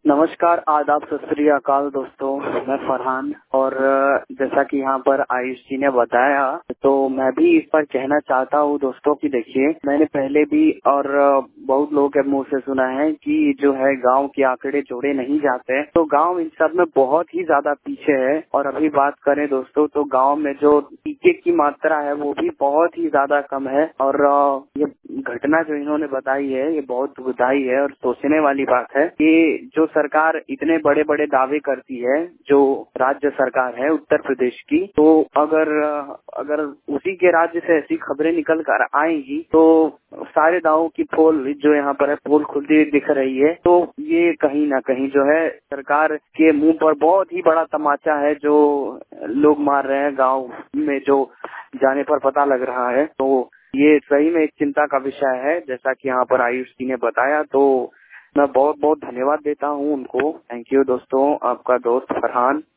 नमस्कार, आदाब, सत श्री अकाल दोस्तों। मैं फरहान और जैसा कि यहाँ पर आयुष जी ने बताया तो मैं भी इस पर कहना चाहता हूँ दोस्तों कि देखिए, मैंने पहले भी और बहुत लोगों के मुंह से सुना है कि जो है गांव के आंकड़े जोड़े नहीं जाते, तो गांव इन सब में बहुत ही ज्यादा पीछे है। और अभी बात करें दोस्तों तो गांव में जो टीके की मात्रा है वो भी बहुत ही ज्यादा कम है। और ये घटना जो इन्होंने बताई है ये बहुत दुखदाई है और सोचने वाली बात है कि जो सरकार इतने बड़े बड़े दावे करती है, जो राज्य सरकार है उत्तर प्रदेश की, तो अगर उसी के राज्य से ऐसी खबरें निकल कर आएंगी तो सारे दावों की पोल जो यहाँ पर है पोल खुलती दिख रही है। तो ये कहीं ना कहीं जो है सरकार के मुंह पर बहुत ही बड़ा तमाचा है जो लोग मार रहे हैं गाँव में, जो जाने पर पता लग रहा है। तो ये सही में एक चिंता का विषय है, जैसा कि यहाँ पर आयुष जी ने बताया। तो मैं बहुत बहुत धन्यवाद देता हूँ उनको। थैंक यू दोस्तों, आपका दोस्त फरहान।